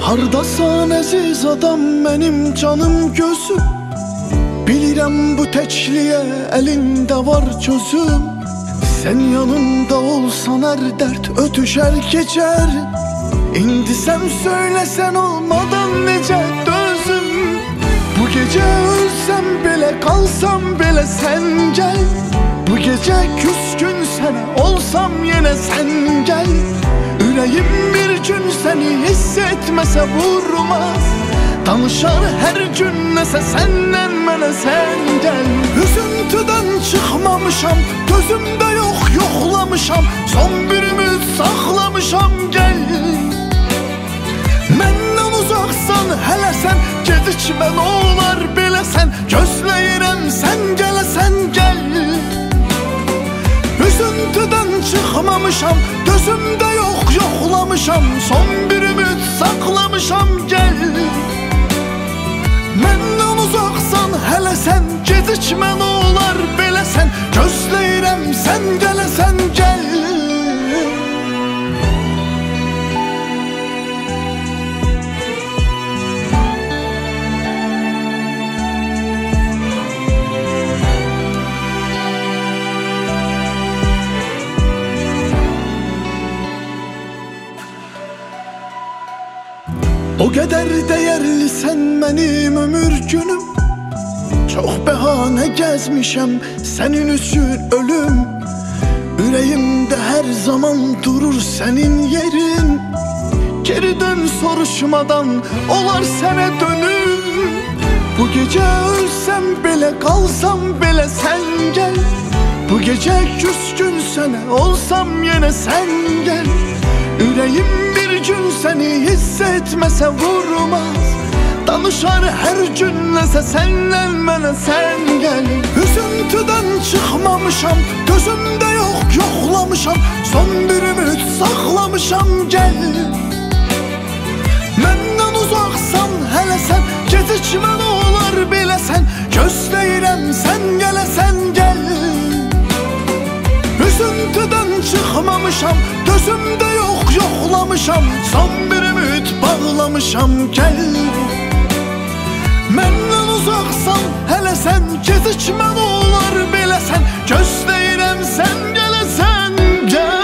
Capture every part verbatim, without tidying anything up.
Hardasan əziz adam, mənim canım gözüm. Bilirəm bu təkliyə əlində var çözüm. Sən yanımda olsan hər dərd ötüşər keçər. İndi sən söyləsən olmadan necə dözüm. Bu gecə ölsəm belə, qalsam belə sən gəl. Bu gecə küskün sənə olsam yenə sən gəl. Ürəyim bir gün səni hiss etməsə vurmaz. Danışar hər gün nəsə səndən mənə sən gəl. Üzüntüdən çıxmamışam, gözümdə yox yoxlamışam. Son bir ümid saxlamışam, gəl. Məndən uzaqsan hələ sən, gecikmə olar beləsən. Gözləyirəm sən gələsən, gəl. Üzüntüdən çıxmamışam, gözümdə yox yoxlamışam. Son bir ümid saxlamışam, gəl. Məndən uzaqsan hələ sən, gecikmə olar beləsən. Gözləyirəm sən gələsən, gəl. O qədər dəyərlisən mənim ömür günüm. Çox bəhanə gəzmişəm sənin üçün ölüm. Ürəyimdə hər zaman durur sənin yerin. Geri dön soruşmadan olar sənə dönüm. Bu gecə ölsəm belə, qalsam belə sən gəl. Bu gecə küskün sənə olsam yenə sən gəl. Ürəyim bir gün səni hiss etməsə vurmaz. Danışar hər gün nəsə səndən mənə sən gəl. Üzüntüdən çıxmamışam, gözümdə yox yoxlamışam. Son bir ümid saxlamışam, gəl. Məndən uzaqsan hələ sən, gecikmə olar beləsən. Gözləyirəm sən gələsən, gəl. Üzüntüdən çıxmamışam, gözümdə yox yoxlamışam. Son bir ümid bağlamışam, gəl. Məndən uzaqsan hələ sən, gecikmə olar beləsən. Gözləyirəm sən gələsən, gəl.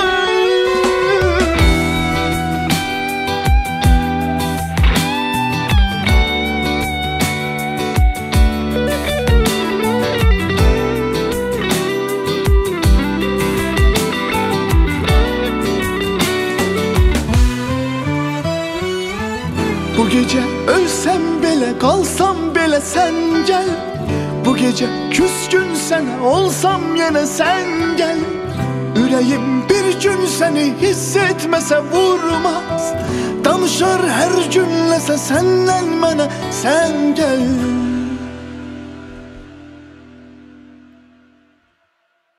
Bu gecə ölsəm belə, qalsam belə sən gəl. Bu gecə küskün sənə olsam yenə sən gəl. Ürəyim bir gün səni hiss etməsə vurmaz. Danışar hər gün nəsə səndən mənə sən gəl.